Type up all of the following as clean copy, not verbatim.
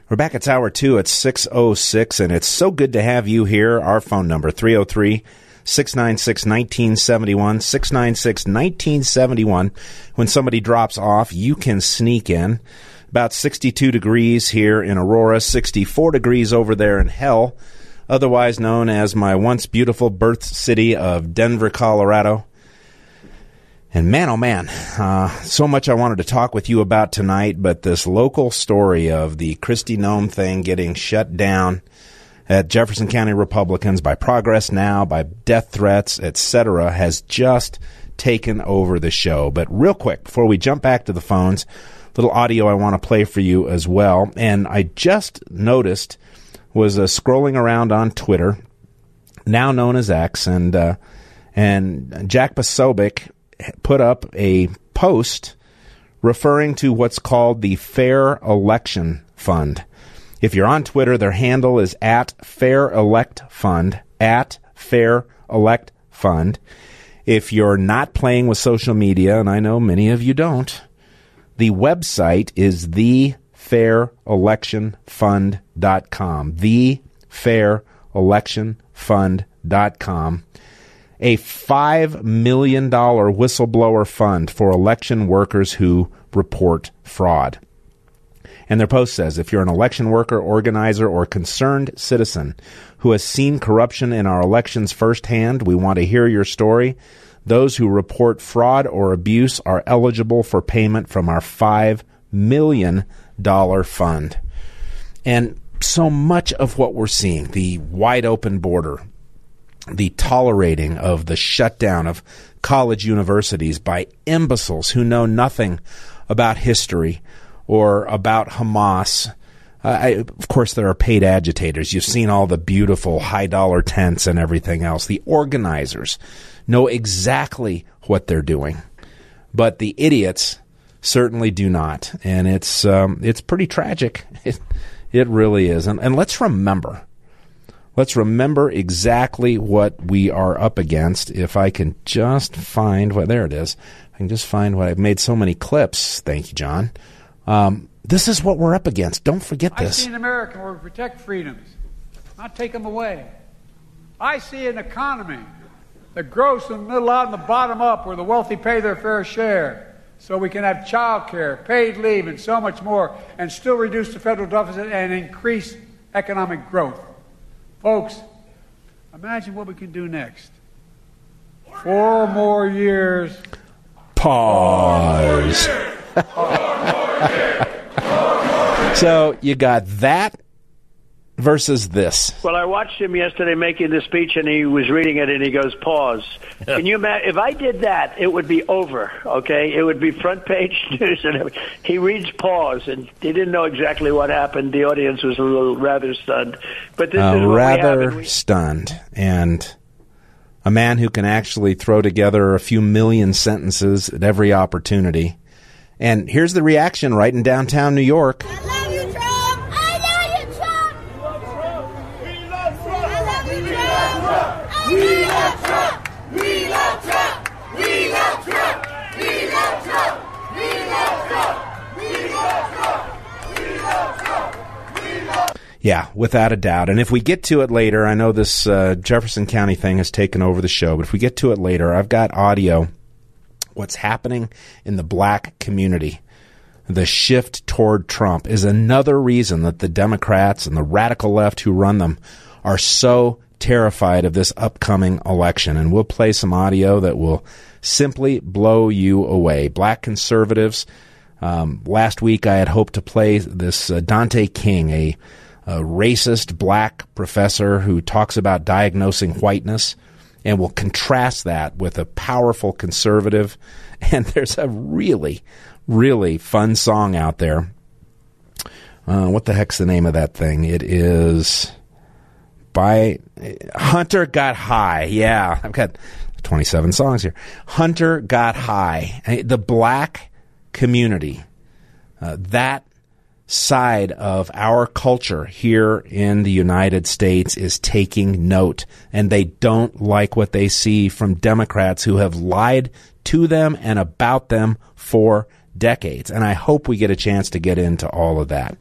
We're back. It's hour 2 at 6:06, and it's so good to have you here. Our phone number, 303-696-1971, 696-1971. When somebody drops off, you can sneak in. About 62 degrees here in Aurora, 64 degrees over there in Hell, otherwise known as my once beautiful birth city of Denver, Colorado. And man, oh man, so much I wanted to talk with you about tonight, but this local story of the Kristi Noem thing getting shut down at Jefferson County Republicans by Progress Now, by death threats, etc., has just taken over the show. But real quick, before we jump back to the phones, little audio I want to play for you as well. And I just noticed, was scrolling around on Twitter, now known as X, and Jack Posobiec put up a post referring to what's called the Fair Election Fund. If you're on Twitter, their handle is @FairElectFund, @FairElectFund. If you're not playing with social media, and I know many of you don't, the website is thefairelectionfund.com, thefairelectionfund.com. A $5 million whistleblower fund for election workers who report fraud. And their post says, if you're an election worker, organizer, or concerned citizen who has seen corruption in our elections firsthand, we want to hear your story. Those who report fraud or abuse are eligible for payment from our $5 million fund. And so much of what we're seeing, the wide open border, the tolerating of the shutdown of college universities by imbeciles who know nothing about history or about Hamas. Of course, there are paid agitators. You've seen all the beautiful high-dollar tents and everything else. The organizers know exactly what they're doing, but the idiots certainly do not. And it's pretty tragic. It really is. And let's remember. Let's remember exactly what we are up against. If I can just find what, there it is. I can just find what, I've made so many clips. Thank you, John. This is what we're up against. Don't forget this. I see an America where we protect freedoms, not take them away. I see an economy that grows from the middle out and the bottom up, where the wealthy pay their fair share, so we can have child care, paid leave, and so much more, and still reduce the federal deficit and increase economic growth. Folks, imagine what we can do next. 4 more years. Pause. So you got that versus this. Well, I watched him yesterday making the speech, and he was reading it, and he goes, pause. Can you imagine? If I did that, it would be over, okay? It would be front page news. And he reads pause, and he didn't know exactly what happened. The audience was a little rather stunned. But this is what rather we have. Stunned. And a man who can actually throw together a few million sentences at every opportunity. And here's the reaction right in downtown New York. I love you, Trump! I love you, Trump! We love Trump! I love you, Trump! We love Trump! We love Trump! We love Trump! We love Trump! We love Trump! We love Trump! We love Trump! We love. Yeah, without a doubt. And if we get to it later, I know this Jefferson County thing has taken over the show, but if we get to it later, I've got audio. What's happening in the black community, the shift toward Trump, is another reason that the Democrats and the radical left who run them are so terrified of this upcoming election. And we'll play some audio that will simply blow you away. Black conservatives. Last week I had hoped to play this Dante King, a racist black professor who talks about diagnosing whiteness, and we'll contrast that with a powerful conservative. And there's a really, really fun song out there. What the heck's the name of that thing? It is by Hunter Got High. Yeah, I've got 27 songs here. Hunter Got High. The black community, that side of our culture here in the United States is taking note, and they don't like what they see from Democrats who have lied to them and about them for decades. And I hope we get a chance to get into all of that.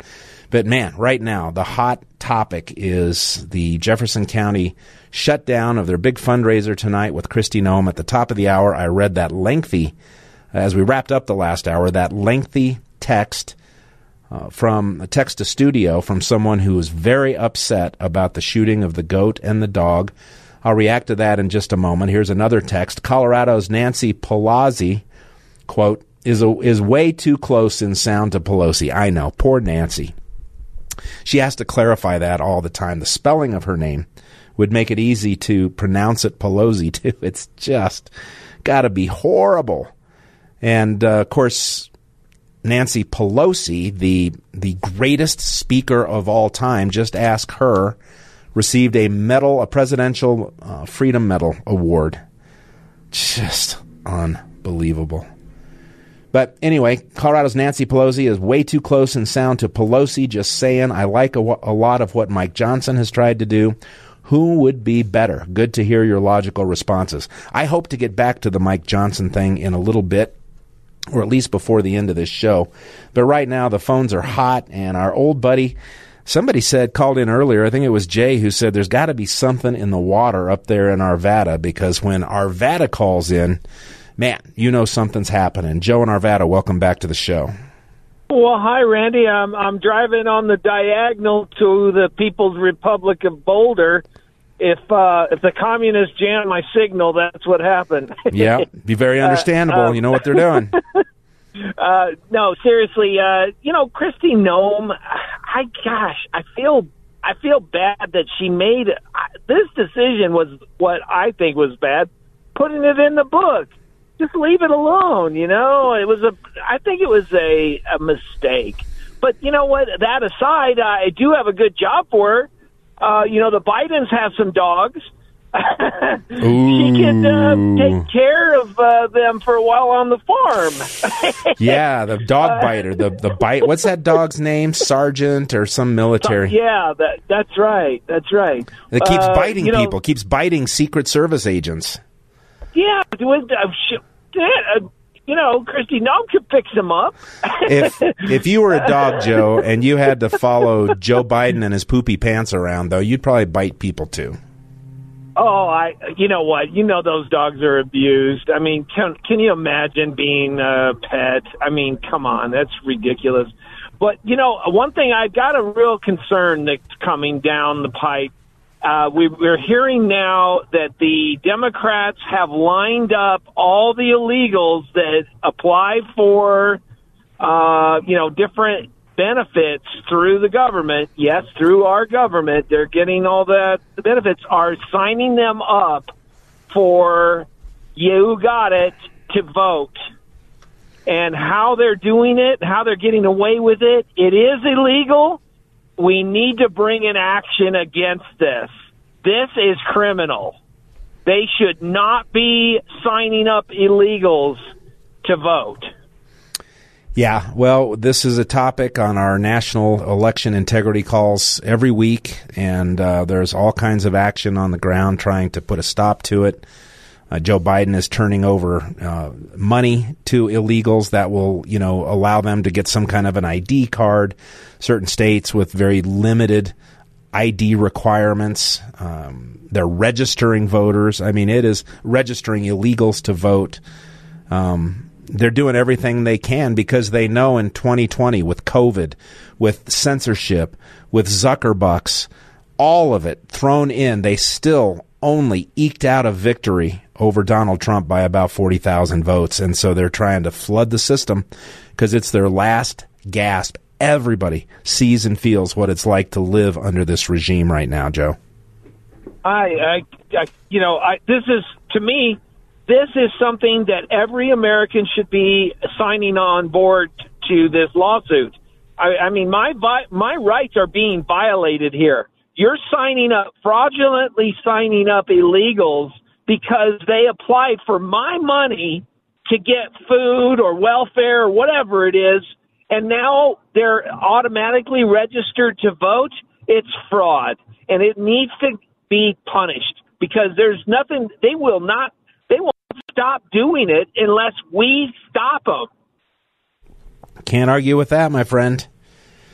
But man, right now, the hot topic is the Jefferson County shutdown of their big fundraiser tonight with Kristi Noem. At the top of the hour, I read that lengthy, as we wrapped up the last hour, that lengthy text from a text to studio from someone who was very upset about the shooting of the goat and the dog. I'll react to that in just a moment. Here's another text. Colorado's Nancy Pelosi, quote, is way too close in sound to Pelosi. I know, poor Nancy. She has to clarify that all the time. The spelling of her name would make it easy to pronounce it Pelosi, too. It's just got to be horrible. And, of course, Nancy Pelosi, the greatest speaker of all time, just ask her, received a medal, a Presidential Freedom Medal award. Just unbelievable. But anyway, Colorado's Nancy Pelosi is way too close in sound to Pelosi. Just saying, I like a lot of what Mike Johnson has tried to do. Who would be better? Good to hear your logical responses. I hope to get back to the Mike Johnson thing in a little bit, or at least before the end of this show. But right now, the phones are hot, and our old buddy, somebody called in earlier, I think it was Jay, who said there's got to be something in the water up there in Arvada, because when Arvada calls in, man, you know something's happening. Joe in Arvada, welcome back to the show. Well, hi, Randy. I'm driving on the diagonal to the People's Republic of Boulder. If the communists jam my signal, that's what happened. Yeah, be very understandable. You know what they're doing. No, seriously. Kristi Noem. I feel bad that she made this decision. Was what I think was bad. Putting it in the book. Just leave it alone. I think it was a mistake. But you know what? That aside, I do have a good job for her. The Bidens have some dogs. She can take care of them for a while on the farm. Yeah, the dog biter. The bite. What's that dog's name? Sergeant or some military? Yeah, that's right. That's right. It keeps biting people. Keeps biting Secret Service agents. Yeah, Kristi Noem could fix them up. If you were a dog, Joe, and you had to follow Joe Biden and his poopy pants around, though, you'd probably bite people too. Oh, you know what? Those dogs are abused. I mean, can you imagine being a pet? I mean, come on, that's ridiculous. But, one thing, I got a real concern that's coming down the pipe. We're hearing now that the Democrats have lined up all the illegals that apply for, different benefits through the government. Yes, through our government. They're getting all the benefits, are signing them up for, you got it, to vote. And how they're doing it, how they're getting away with it, it is illegal. We need to bring an action against this. This is criminal. They should not be signing up illegals to vote. Yeah, well, this is a topic on our national election integrity calls every week, and there's all kinds of action on the ground trying to put a stop to it. Joe Biden is turning over money to illegals that will, allow them to get some kind of an ID card. Certain states with very limited ID requirements. They're registering voters. I mean, it is registering illegals to vote. They're doing everything they can because they know in 2020 with COVID, with censorship, with Zuckerbucks, all of it thrown in, they still only eked out a victory over Donald Trump by about 40,000 votes. And so they're trying to flood the system because it's their last gasp. Everybody sees and feels what it's like to live under this regime right now, Joe. This is, to me, this is something that every American should be signing on board to this lawsuit. I mean, my rights are being violated here. You're fraudulently signing up illegals because they applied for my money to get food or welfare or whatever it is, and now they're automatically registered to vote. It's fraud, and it needs to be punished because there's nothing. They will stop doing it unless we stop them. Can't argue with that, my friend.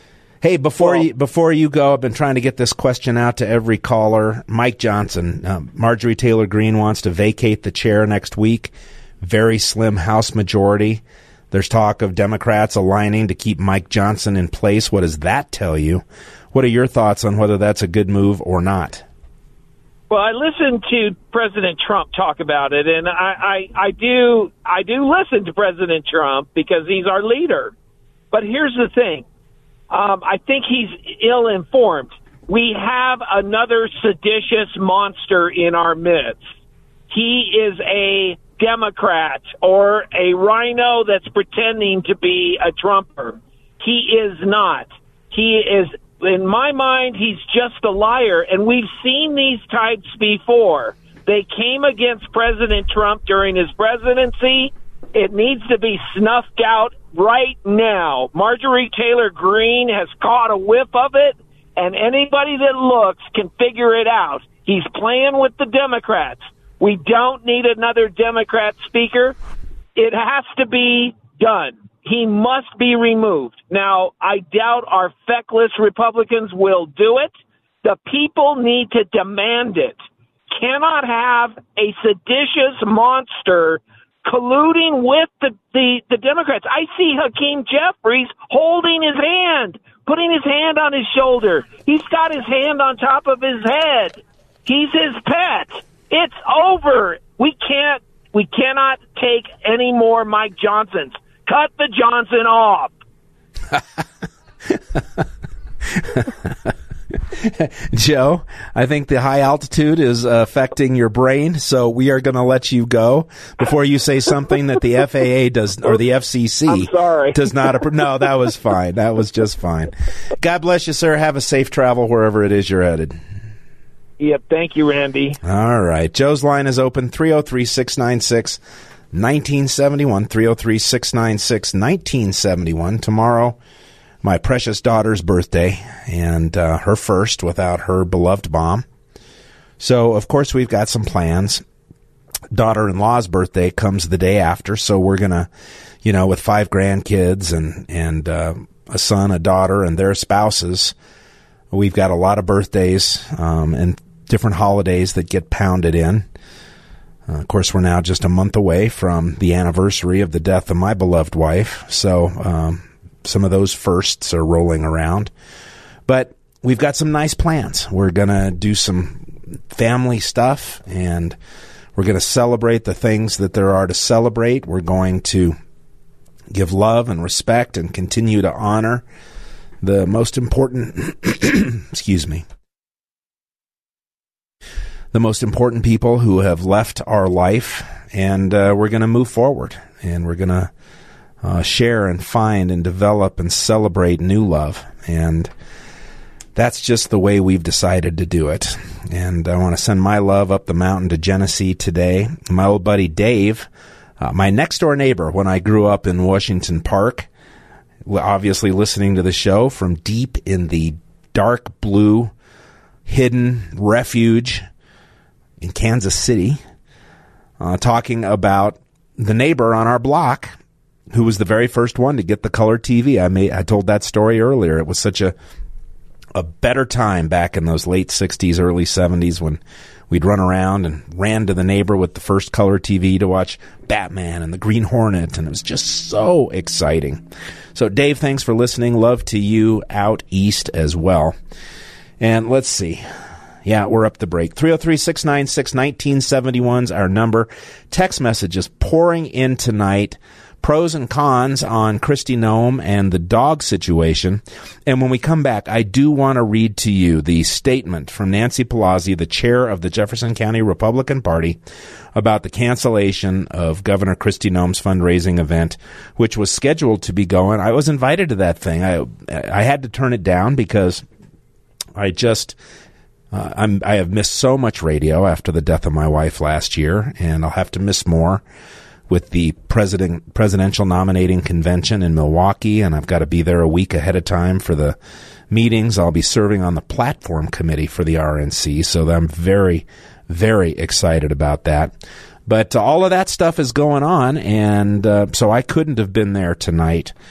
Hey, before you go, I've been trying to get this question out to every caller. Mike Johnson, Marjorie Taylor Greene wants to vacate the chair next week. Very slim House majority. There's talk of Democrats aligning to keep Mike Johnson in place. What does that tell you? What are your thoughts on whether that's a good move or not? Well, I listened to President Trump talk about it, and I do listen to President Trump because he's our leader. But here's the thing. I think he's ill-informed. We have another seditious monster in our midst. He is a Democrat or a rhino that's pretending to be a Trumper. He is not. He is, in my mind, he's just a liar, and we've seen these types before. They came against President Trump during his presidency. It needs to be snuffed out right now. Marjorie Taylor Greene has caught a whiff of it, and anybody that looks can figure it out. He's playing with the Democrats. We don't need another Democrat speaker. It has to be done. He must be removed. Now, I doubt our feckless Republicans will do it. The people need to demand it. Cannot have a seditious monster colluding with the Democrats. I see Hakeem Jeffries holding his hand, putting his hand on his shoulder. He's got his hand on top of his head. He's his pet. It's over. We cannot take any more Mike Johnsons. Cut the Johnson off. Joe, I think the high altitude is affecting your brain, so we are going to let you go before you say something that the FAA does, or the FCC does not approve. No, that was fine. That was just fine. God bless you, sir. Have a safe travel wherever it is you're headed. Yep. Thank you, Randy. All right. Joe's line is open, 303-696-1971, 303-696-1971. Tomorrow, my precious daughter's birthday, and her first without her beloved mom. So, of course, we've got some plans. Daughter-in-law's birthday comes the day after, so we're going to, with 5 grandkids and a son, a daughter, and their spouses, we've got a lot of birthdays and different holidays that get pounded in. Of course, we're now just a month away from the anniversary of the death of my beloved wife, so some of those firsts are rolling around. But we've got some nice plans. We're going to do some family stuff, and we're going to celebrate the things that there are to celebrate. We're going to give love and respect and continue to honor the most important, the most important people who have left our life, and we're going to move forward, and we're going to share and find and develop and celebrate new love. And that's just the way we've decided to do it. And I want to send my love up the mountain to Genesee today. My old buddy Dave, my next-door neighbor when I grew up in Washington Park, obviously listening to the show from deep in the dark blue hidden refuge in Kansas City, talking about the neighbor on our block who was the very first one to get the color TV. I told that story earlier. It was such a better time back in those late 60s, early 70s when we'd run around and ran to the neighbor with the first color TV to watch Batman and the Green Hornet, and it was just so exciting. So, Dave, thanks for listening. Love to you out east as well. And let's see. Yeah, we're up the break. 303-696-1971 is our number. Text messages pouring in tonight. Pros and cons on Kristi Noem and the dog situation. And when we come back, I do want to read to you the statement from Nancy Pelosi, the chair of the Jefferson County Republican Party, about the cancellation of Governor Kristi Noem's fundraising event, which was scheduled to be going. I was invited to that thing. I had to turn it down because I have missed so much radio after the death of my wife last year, and I'll have to miss more with the presidential nominating convention in Milwaukee, and I've got to be there a week ahead of time for the meetings. I'll be serving on the platform committee for the RNC, so I'm very, very excited about that. But all of that stuff is going on, and so I couldn't have been there tonight.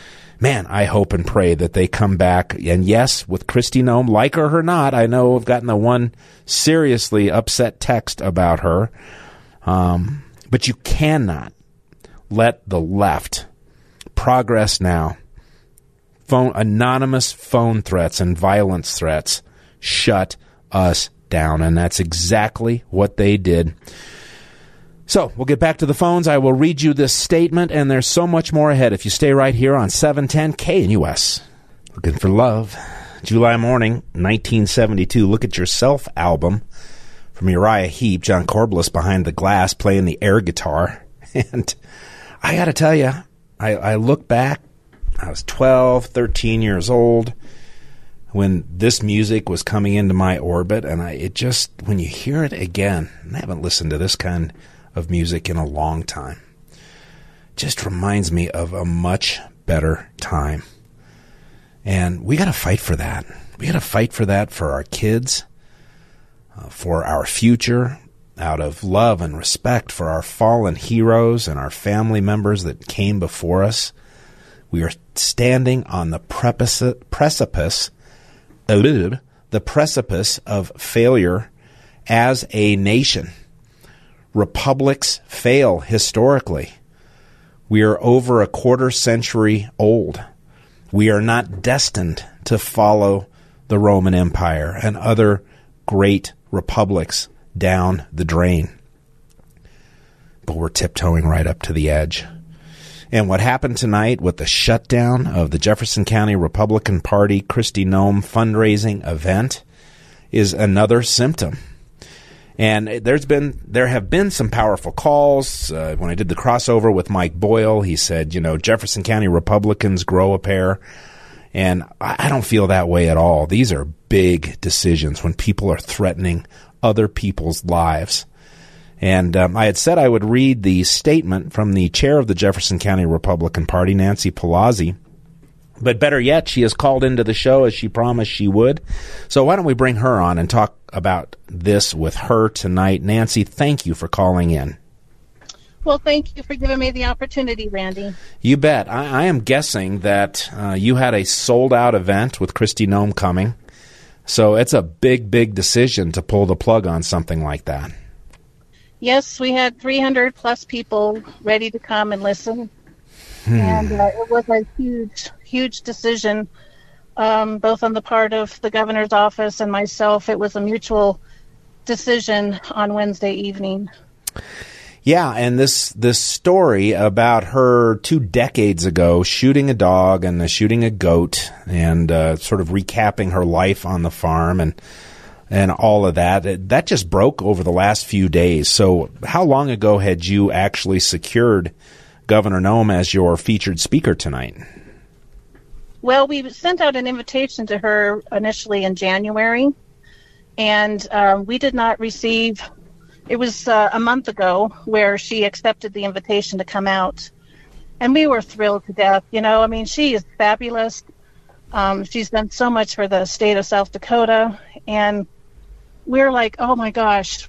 man, I hope and pray that they come back. And yes, with Kristi Noem, like her or not, I know I've gotten the one seriously upset text about her. But you cannot let the left, Progress Now, anonymous phone threats and violence threats shut us down. And that's exactly what they did. So we'll get back to the phones. I will read you this statement, and there's so much more ahead if you stay right here on 710 KNUS. Looking for Love. July morning, 1972. Look at Yourself album from Uriah Heep. John Corbliss behind the glass playing the air guitar. And I got to tell you, I look back. I was 12, 13 years old when this music was coming into my orbit, and when you hear it again, and I haven't listened to this kind of music in a long time, just reminds me of a much better time. And we got to fight for that. We got to fight for that for our kids, for our future, out of love and respect for our fallen heroes and our family members that came before us. We are standing on the precipice of failure as a nation. Republics fail historically. We are over a quarter century old. We are not destined to follow the Roman Empire and other great republics down the drain. But we're tiptoeing right up to the edge. And what happened tonight with the shutdown of the Jefferson County Republican Party Kristi Noem fundraising event is another symptom. And there have been some powerful calls. When I did the crossover with Mike Boyle, he said, Jefferson County Republicans grow a pair. And I don't feel that way at all. These are big decisions when people are threatening other people's lives. And I had said I would read the statement from the chair of the Jefferson County Republican Party, Nancy Pelosi. But better yet, she has called into the show as she promised she would. So why don't we bring her on and talk about this with her tonight. Nancy, thank you for calling in. Well, thank you for giving me the opportunity, Randy. You bet. I am guessing that you had a sold-out event with Kristi Noem coming. So it's a big, big decision to pull the plug on something like that. Yes, we had 300 plus people ready to come and listen. And it was a huge, huge decision, both on the part of the governor's office and myself. It was a mutual decision on Wednesday evening. Yeah, and this story about her 2 decades ago shooting a dog and shooting a goat and sort of recapping her life on the farm and all of that just broke over the last few days. So how long ago had you actually secured Governor Noem as your featured speaker tonight? Well, we sent out an invitation to her initially in January, and we did not receive. It was a month ago where she accepted the invitation to come out, and we were thrilled to death. She is fabulous. She's done so much for the state of South Dakota, and we're like, oh my gosh,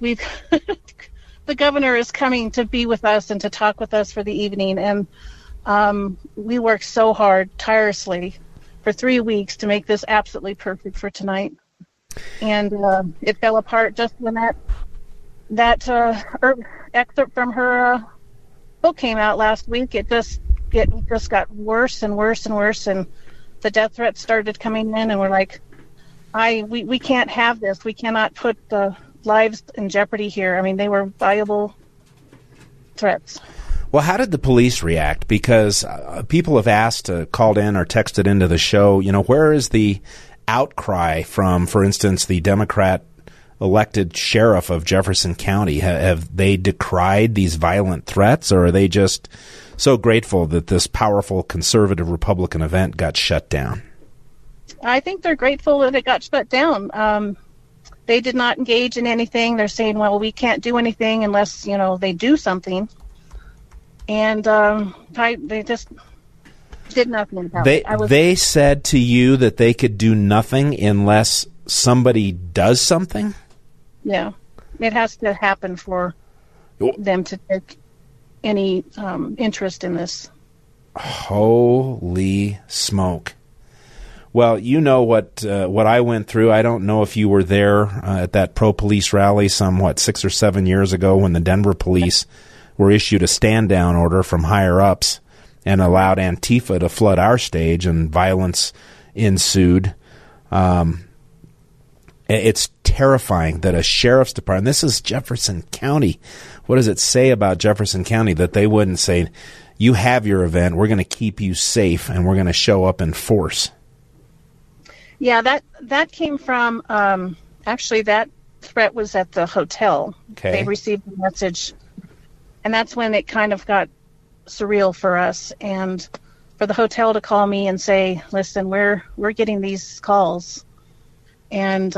the governor is coming to be with us and to talk with us for the evening. And we worked so hard, tirelessly, for 3 weeks to make this absolutely perfect for tonight. And it fell apart just when that excerpt from her book came out last week. It just got worse and worse and worse, and the death threats started coming in, and we're like, we can't have this. We cannot put the lives in jeopardy here. I mean, they were viable threats. Well, how did the police react? Because people have asked, called in or texted into the show, where is the outcry from, for instance, the Democrat elected sheriff of Jefferson County? Have they decried these violent threats, or are they just so grateful that this powerful conservative Republican event got shut down? I think they're grateful that it got shut down. They did not engage in anything. They're saying, well, we can't do anything unless, they do something. And they just did nothing about it. They said to you that they could do nothing unless somebody does something? Yeah. It has to happen for them to take any interest in this. Holy smoke. Well, you know what I went through. I don't know if you were there at that pro-police rally 6 or 7 years ago when the Denver police were issued a stand-down order from higher-ups and allowed Antifa to flood our stage, and violence ensued. It's terrifying that a sheriff's department, this is Jefferson County. What does it say about Jefferson County that they wouldn't say, you have your event, we're going to keep you safe, and we're going to show up in force? Yeah, that came from, actually that threat was at the hotel. Okay. They received a message, and that's when it kind of got surreal for us. And for the hotel to call me and say, listen, we're getting these calls. And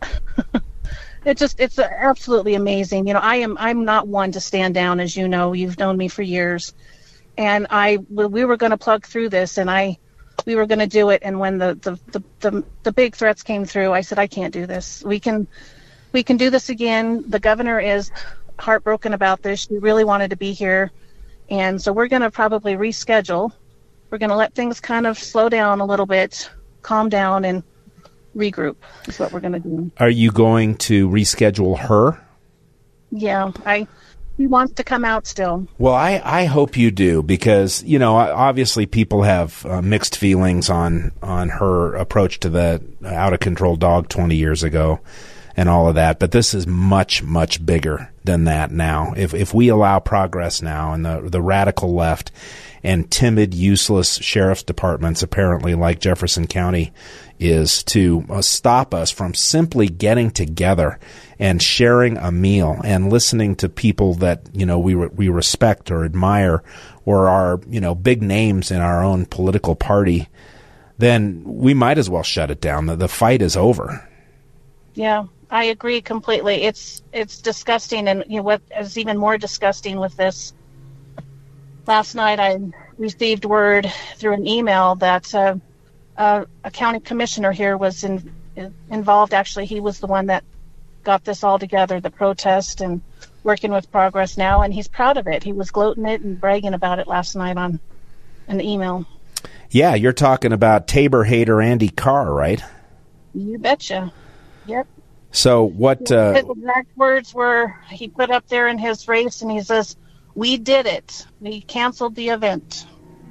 it's absolutely amazing. You know, I'm not one to stand down, as you know. You've known me for years. And we were going to plug through this, and we were going to do it. And when the big threats came through, I said, I can't do this. We can do this again. The governor is heartbroken about this. She really wanted to be here. And so we're going to probably reschedule. We're going to let things kind of slow down a little bit, calm down, and regroup is what we're going to do. Are you going to reschedule her? Yeah, he wants to come out still. Well, I hope you do, because, you know, obviously people have mixed feelings on her approach to the out-of-control dog 20 years ago and all of that. But this is much, much bigger than that now. If we allow progress now, and the radical left and timid, useless sheriff's departments, apparently like Jefferson County, is to stop us from simply getting together and sharing a meal and listening to people that, you know, we respect or admire, or are, you know, big names in our own political party, then we might as well shut it down. The fight is over. Yeah, I agree completely. It's disgusting, and you know what is even more disgusting with this? Last night I received word through an email that a county commissioner here was involved. Actually, he was the one that got this all together, the protest, and working with Progress Now, and he's proud of it. He was gloating it and bragging about it last night on an email. Yeah, you're talking about Tabor hater Andy Carr, right? You betcha. Yep. So what... his exact words were, he put up there in his race, and he says, "We did it. We canceled the event."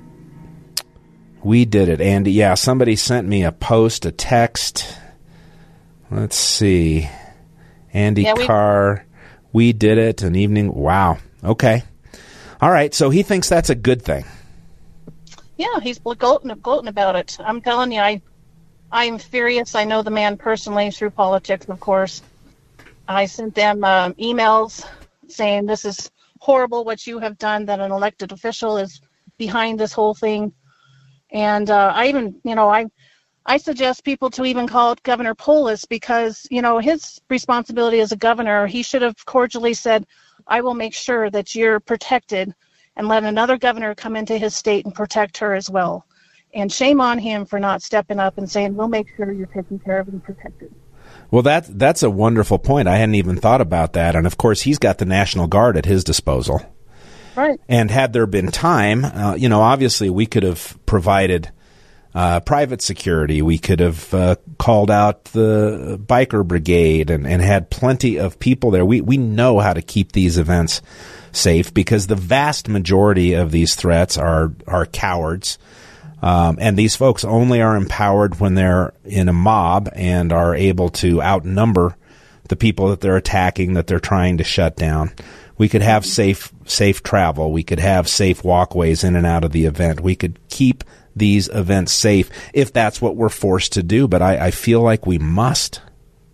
We did it, Andy. Yeah, somebody sent me a text. Let's see. Andy Carr, we did it, an evening. Wow. Okay. All right, so he thinks that's a good thing. Yeah, he's gloating about it. I'm telling you, I'm furious. I know the man personally through politics, of course. I sent them emails saying this is horrible what you have done, that an elected official is behind this whole thing. And I even, you know, I suggest people to even call it Governor Polis, because, you know, his responsibility as a governor, he should have cordially said, I will make sure that you're protected, and let another governor come into his state and protect her as well. And shame on him for not stepping up and saying, we'll make sure you're taken care of and protected. Well, that's a wonderful point. I hadn't even thought about that. And, of course, he's got the National Guard at his disposal. Right. And had there been time, you know, obviously we could have provided private security. We could have called out the biker brigade and had plenty of people there. We know how to keep these events safe, because the vast majority of these threats are cowards. And these folks only are empowered when they're in a mob and are able to outnumber the people that they're attacking, that they're trying to shut down. We could have safe travel. We could have safe walkways in and out of the event. We could keep these events safe if that's what we're forced to do. But I feel like we must.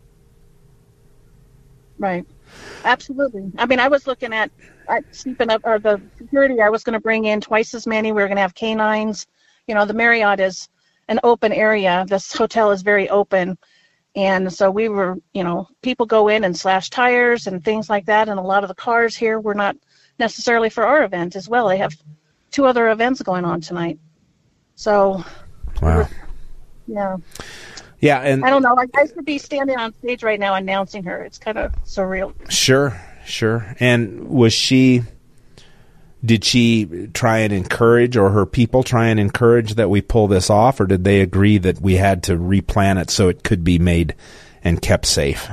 Right. Absolutely. I mean, I was looking at sleeping up, or the security. I was going to bring in twice as many. We were going to have canines. You know, the Marriott is an open area. This hotel is very open. And so we were, you know, people go in and slash tires and things like that. And a lot of the cars here were not necessarily for our event as well. They have 2 other events going on tonight. So, wow. Yeah. Yeah. And I don't know. I should be standing on stage right now announcing her. It's kind of surreal. Sure. And was she Did she try and encourage, or her people try and encourage, that we pull this off, or did they agree that we had to replan it so it could be made and kept safe?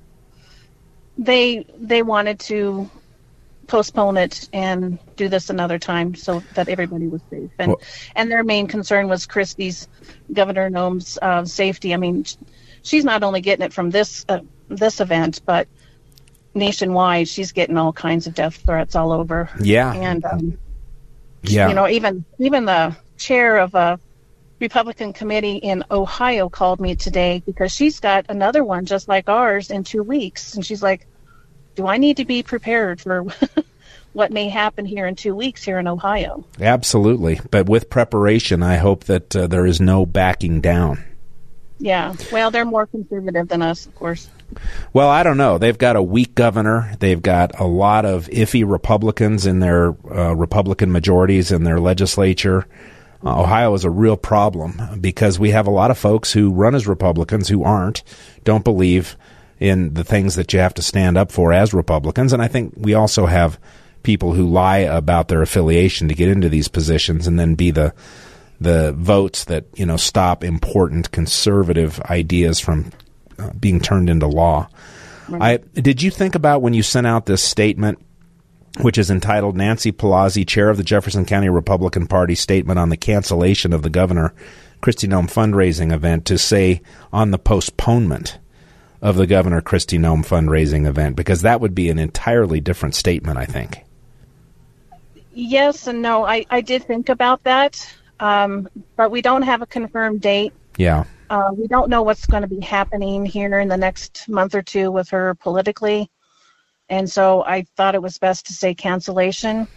They wanted to postpone it and do this another time so that everybody was safe. And their main concern was Governor Noem's safety. I mean, she's not only getting it from this event, but nationwide, she's getting all kinds of death threats all over. Yeah. And, even the chair of a Republican committee in Ohio called me today because she's got another one just like ours in 2 weeks. And she's like, do I need to be prepared for what may happen here in 2 weeks here in Ohio? Absolutely. But with preparation, I hope that there is no backing down. Yeah. Well, they're more conservative than us, of course. Well, I don't know. They've got a weak governor. They've got a lot of iffy Republicans in their Republican majorities in their legislature. Ohio is a real problem because we have a lot of folks who run as Republicans who don't believe in the things that you have to stand up for as Republicans. And I think we also have people who lie about their affiliation to get into these positions and then be the votes that, stop important conservative ideas from being turned into law. Right. Did you think about, when you sent out this statement, which is entitled Nancy Pelosi, Chair of the Jefferson County Republican Party, Statement on the Cancellation of the Governor Kristi Noem Fundraising Event, to say on the postponement of the Governor Kristi Noem fundraising event? Because that would be an entirely different statement, I think. Yes and no. I did think about that, but we don't have a confirmed date. Yeah. We don't know what's going to be happening here in the next month or two with her politically. And so I thought it was best to say cancellation.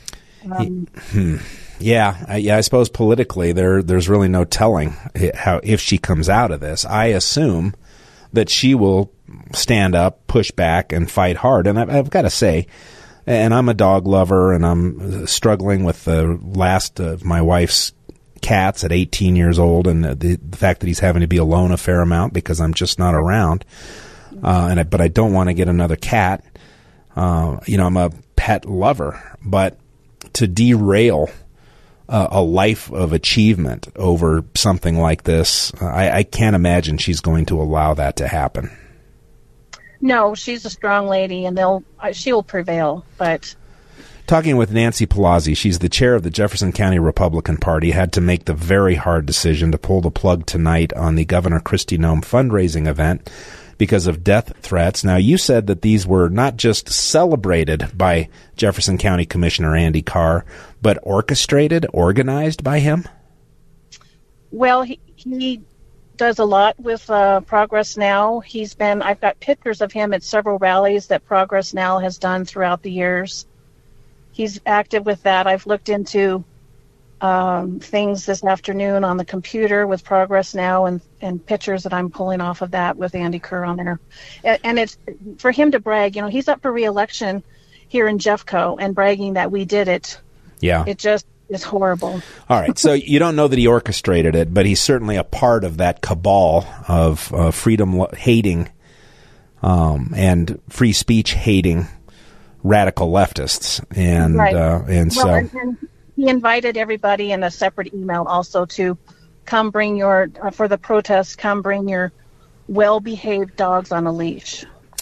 Yeah, I suppose politically there's really no telling if she comes out of this. I assume that she will stand up, push back, and fight hard. And I've got to say, and I'm a dog lover, and I'm struggling with the last of my wife's cats at 18 years old, and the fact that he's having to be alone a fair amount because I'm just not around. But I don't want to get another cat. I'm a pet lover, but to derail a life of achievement over something like this, I can't imagine she's going to allow that to happen. No, she's a strong lady, and she'll prevail. But talking with Nancy Pelosi, she's the chair of the Jefferson County Republican Party, had to make the very hard decision to pull the plug tonight on the Governor Kristi Noem fundraising event because of death threats. Now, you said that these were not just celebrated by Jefferson County Commissioner Andy Carr, but organized by him? Well, he does a lot with Progress Now. I've got pictures of him at several rallies that Progress Now has done throughout the years. He's active with that. I've looked into things this afternoon on the computer with Progress Now and pictures that I'm pulling off of that with Andy Kerr on there. And it's for him to brag, he's up for re-election here in Jeffco and bragging that we did it. Yeah. It just is horrible. All right. So you don't know that he orchestrated it, but he's certainly a part of that cabal of freedom hating and free speech hating radical leftists. And, right. And he invited everybody in a separate email also to come bring for the protests, come bring your well-behaved dogs on a leash.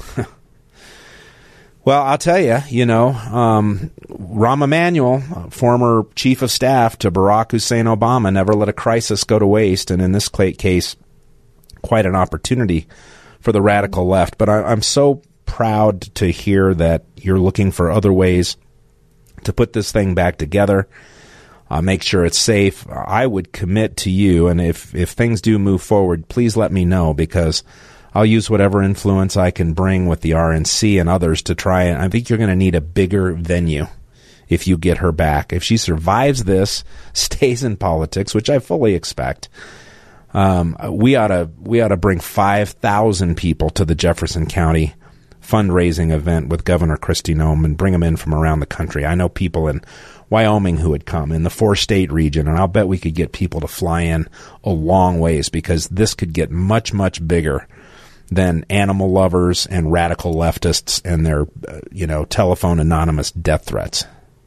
Well, I'll tell you, Rahm Emanuel, former chief of staff to Barack Hussein Obama, never let a crisis go to waste. And in this case, quite an opportunity for the radical left. But I'm so proud to hear that you're looking for other ways to put this thing back together, make sure it's safe. I would commit to you, and if things do move forward, please let me know, because I'll use whatever influence I can bring with the RNC and others to try, and I think you're going to need a bigger venue if you get her back. If she survives this, stays in politics, which I fully expect, we ought to bring 5,000 people to the Jefferson County fundraising event with Governor Kristi Noem and bring them in from around the country. I know people in Wyoming who would come, in the 4-state region, and I'll bet we could get people to fly in a long ways, because this could get much, much bigger than animal lovers and radical leftists and their, telephone anonymous death threats.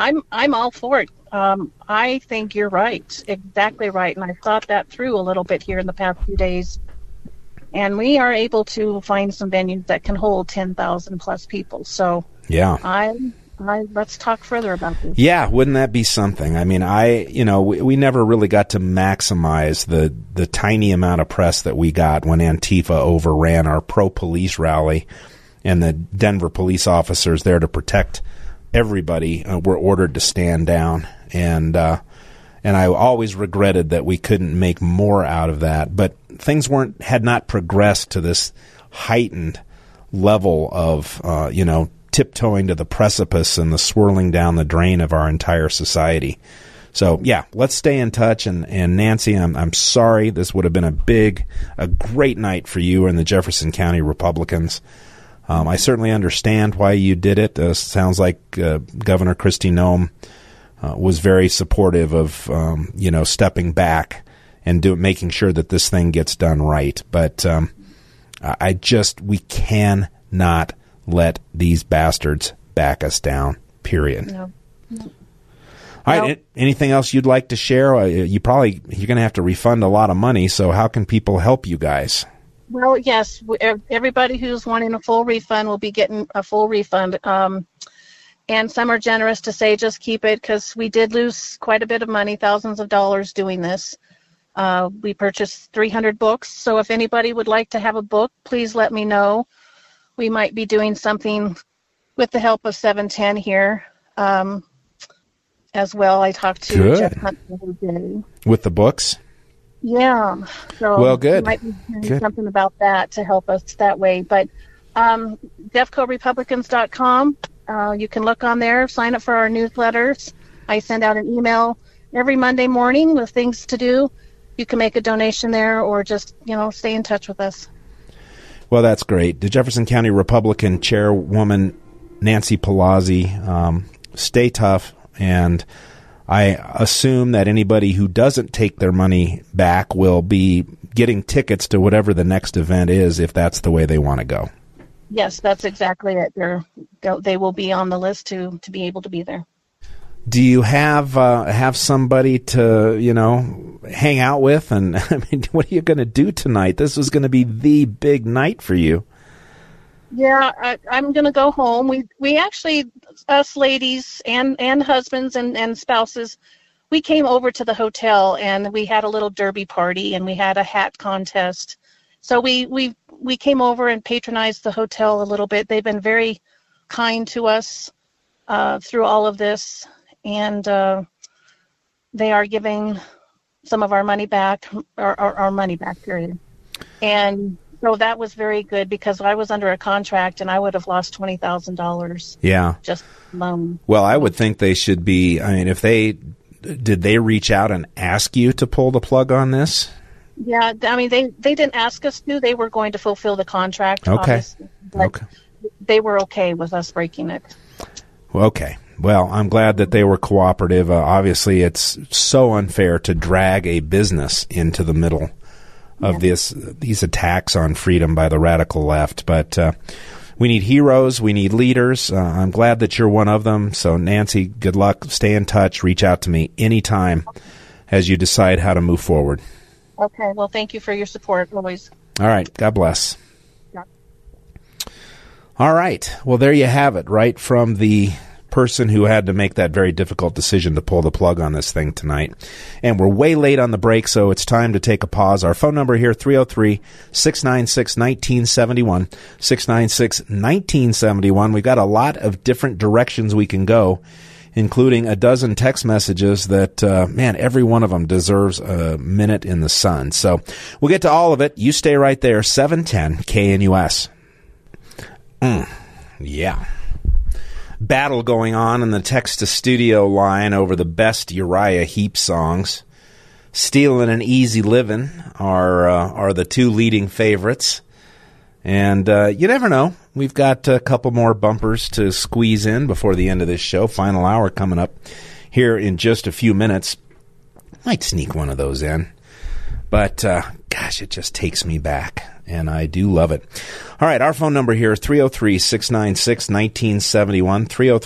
I'm all for it. I think you're right, exactly right, and I thought that through a little bit here in the past few days. And we are able to find some venues that can hold 10,000 plus people. So yeah, let's talk further about this. Yeah, wouldn't that be something? I mean, we never really got to maximize the tiny amount of press that we got when Antifa overran our pro-police rally, and the Denver police officers there to protect everybody were ordered to stand down. And I always regretted that we couldn't make more out of that. But things had not progressed to this heightened level of, tiptoeing to the precipice and the swirling down the drain of our entire society. So, yeah, let's stay in touch. And Nancy, I'm sorry. This would have been a great night for you and the Jefferson County Republicans. I certainly understand why you did it. Sounds like Governor Kristi Noem was very supportive of, stepping back and making sure that this thing gets done right. But we cannot let these bastards back us down, period. No. All right. Anything else you'd like to share? You're going to have to refund a lot of money. So how can people help you guys? Well, yes, everybody who's wanting a full refund will be getting a full refund. And some are generous to say just keep it, because we did lose quite a bit of money, thousands of dollars doing this. We purchased 300 books. So if anybody would like to have a book, please let me know. We might be doing something with the help of 710 here as well. I talked to Jeff Hunt the other day. With the books? Yeah. So well, good. We might be doing something about that to help us that way. But DefcoRepublicans.com, you can look on there, sign up for our newsletters. I send out an email every Monday morning with things to do. You can make a donation there or just, stay in touch with us. Well, that's great. The Jefferson County Republican Chairwoman Nancy Pelosi, stay tough, and I assume that anybody who doesn't take their money back will be getting tickets to whatever the next event is, if that's the way they want to go. Yes, that's exactly it. They will be on the list to be able to be there. Do you have somebody to, hang out with? And I mean, what are you going to do tonight? This was going to be the big night for you. Yeah, I'm going to go home. We actually, us ladies and husbands and spouses, we came over to the hotel and we had a little derby party and we had a hat contest. So we came over and patronized the hotel a little bit. They've been very kind to us through all of this. And they are giving some of our money back, our money back, period. And so that was very good, because I was under a contract and I would have lost $20,000. Yeah. Just alone. Well, I would think they should be, did they reach out and ask you to pull the plug on this? Yeah, I mean, they didn't ask us to. They were going to fulfill the contract. Okay. But they were okay with us breaking it. Okay. Well, I'm glad that they were cooperative. Obviously, it's so unfair to drag a business into the middle of these attacks on freedom by the radical left. But we need heroes. We need leaders. I'm glad that you're one of them. So, Nancy, good luck. Stay in touch. Reach out to me anytime as you decide how to move forward. Okay. Well, thank you for your support always. All right. God bless. Yeah. All right. Well, there you have it, right from the person who had to make that very difficult decision to pull the plug on this thing tonight. And we're way late on the break, so it's time to take a pause. Our phone number here, 303-696-1971, 696-1971. We've got a lot of different directions we can go, including a dozen text messages that, every one of them deserves a minute in the sun. So we'll get to all of it. You stay right there, 710 KNUS. Yeah. Battle going on in the text-to-studio line over the best Uriah Heep songs. Stealin' and Easy Livin' are the two leading favorites. And you never know. We've got a couple more bumpers to squeeze in before the end of this show. Final hour coming up here in just a few minutes. Might sneak one of those in. But, gosh, it just takes me back. And I do love it. All right, our phone number here is 303-696-1971,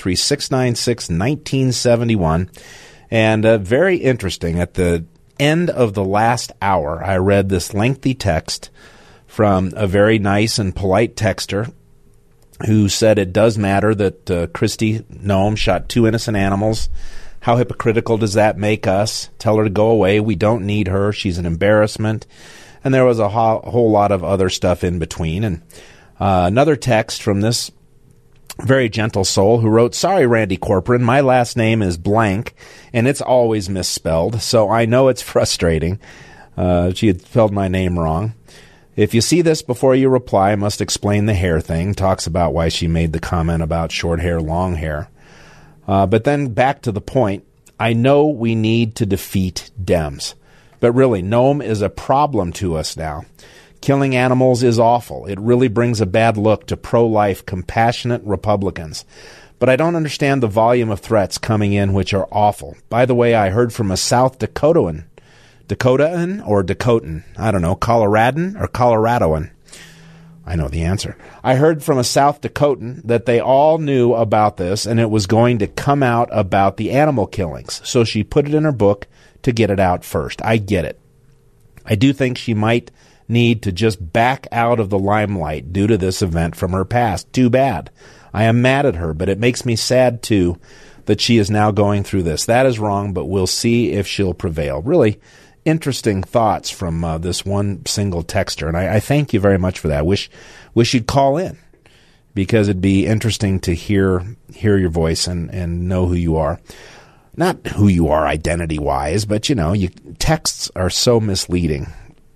303-696-1971. And very interesting, at the end of the last hour, I read this lengthy text from a very nice and polite texter who said it does matter that Kristi Noem shot 2 innocent animals. How hypocritical does that make us? Tell her to go away. We don't need her. She's an embarrassment. And there was a whole lot of other stuff in between. And another text from this very gentle soul who wrote, "Sorry, Randy Corcoran, my last name is blank, and it's always misspelled, so I know it's frustrating." She had spelled my name wrong. "If you see this before you reply, I must explain the hair thing." Talks about why she made the comment about short hair, long hair. But then back to the point, I know we need to defeat Dems. But really, Noem is a problem to us now. Killing animals is awful. It really brings a bad look to pro-life, compassionate Republicans. But I don't understand the volume of threats coming in which are awful. By the way, I heard from a South Dakotan, or Dakotan, I don't know, Coloradan or Coloradoan. I know the answer. I heard from a South Dakotan that they all knew about this and it was going to come out about the animal killings. So she put it in her book to get it out first. I get it. I do think she might need to just back out of the limelight due to this event from her past. Too bad. I am mad at her, but it makes me sad too that she is now going through this. That is wrong, but we'll see if she'll prevail. Really interesting thoughts from this one single texter, and I thank you very much for that. Wish you'd call in, because it'd be interesting to hear your voice and know who you are. Not who you are identity-wise, but, texts are so misleading.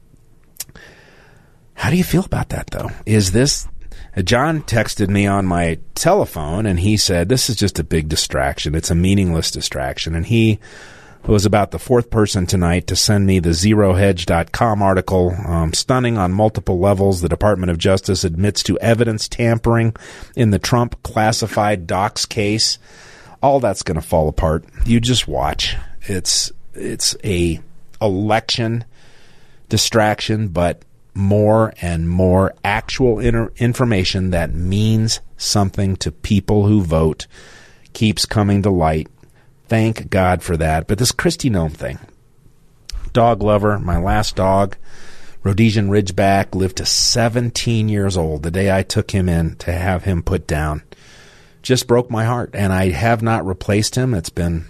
How do you feel about that, though? Is this... John texted me on my telephone, and he said, this is just a big distraction. It's a meaningless distraction. And he was about the 4th person tonight to send me the ZeroHedge.com article, stunning on multiple levels. The Department of Justice admits to evidence tampering in the Trump classified docs case. All that's going to fall apart. You just watch. It's a election distraction, but more and more actual information that means something to people who vote keeps coming to light. Thank God for that. But this Kristi Noem thing, dog lover, my last dog, Rhodesian Ridgeback, lived to 17 years old the day I took him in to have him put down. Just broke my heart, and I have not replaced him. It's been,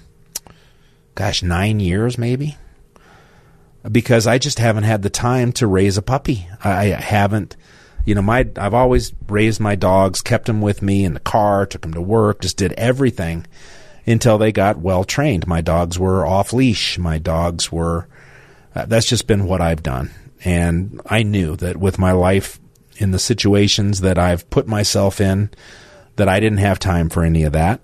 9 years maybe, because I just haven't had the time to raise a puppy. I haven't, I've always raised my dogs, kept them with me in the car, took them to work, just did everything until they got well trained. My dogs were off leash. My dogs were, that's just been what I've done. And I knew that with my life in the situations that I've put myself in, that I didn't have time for any of that.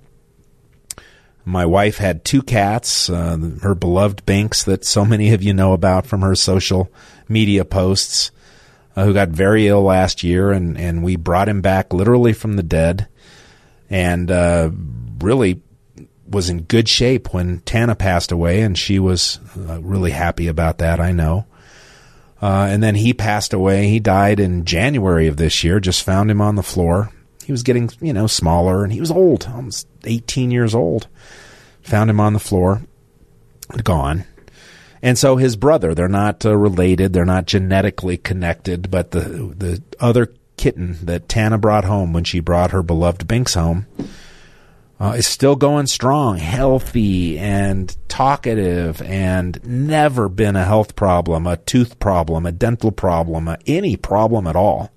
My wife had 2 cats, her beloved Binks that so many of you know about from her social media posts, who got very ill last year, and we brought him back literally from the dead, and really was in good shape when Tana passed away, and she was really happy about that, I know. And then he passed away. He died in January of this year. Just found him on the floor. He was getting, smaller, and he was old, almost 18 years old. Found him on the floor, gone. And so his brother, they're not related, they're not genetically connected, but the other kitten that Tana brought home when she brought her beloved Binks home is still going strong, healthy and talkative, and never been a health problem, a tooth problem, a dental problem, any problem at all.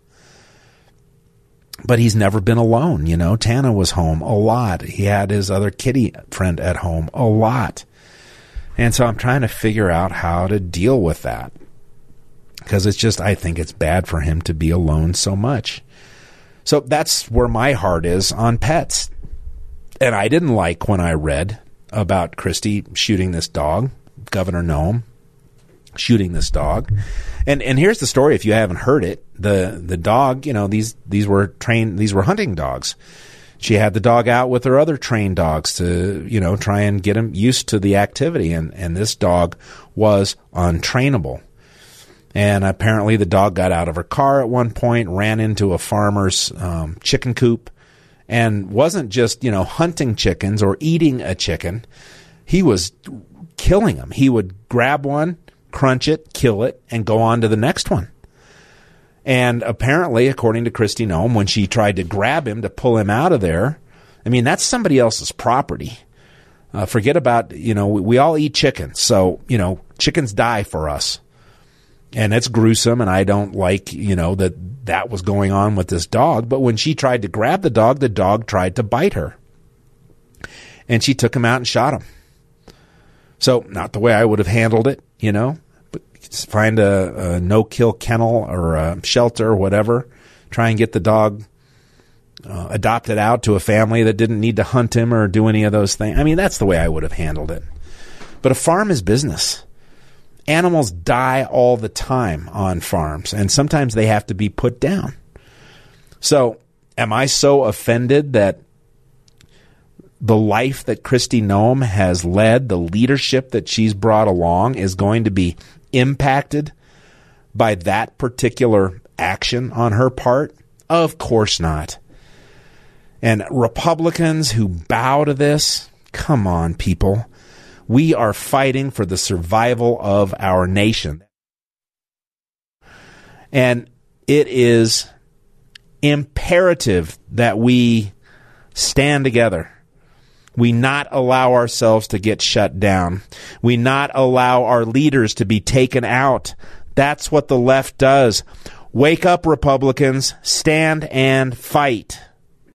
But he's never been alone, Tana was home a lot. He had his other kitty friend at home a lot. And so I'm trying to figure out how to deal with that. Because I think it's bad for him to be alone so much. So that's where my heart is on pets. And I didn't like when I read about Kristi shooting this dog, Governor Noem shooting this dog. And here's the story if you haven't heard it. The dog, these were hunting dogs. She had the dog out with her other trained dogs to, try and get him used to the activity. And this dog was untrainable. And apparently the dog got out of her car at one point, ran into a farmer's chicken coop, and wasn't just, hunting chickens or eating a chicken. He was killing them. He would grab one, crunch it, kill it, and go on to the next one. And apparently, according to Kristi Noem, when she tried to grab him to pull him out of there, I mean, that's somebody else's property. Forget about, we all eat chicken. So, chickens die for us. And it's gruesome, and I don't like, that was going on with this dog. But when she tried to grab the dog tried to bite her. And she took him out and shot him. So, not the way I would have handled it, but find a no-kill kennel or a shelter or whatever. Try and get the dog adopted out to a family that didn't need to hunt him or do any of those things. I mean, that's the way I would have handled it. But a farm is business. Animals die all the time on farms, and sometimes they have to be put down. So, am I so offended that the life that Kristi Noem has led, the leadership that she's brought along, is going to be impacted by that particular action on her part? Of course not. And Republicans who bow to this, come on, people. We are fighting for the survival of our nation. And it is imperative that we stand together. We not allow ourselves to get shut down. We not allow our leaders to be taken out. That's what the left does. Wake up, Republicans. Stand and fight.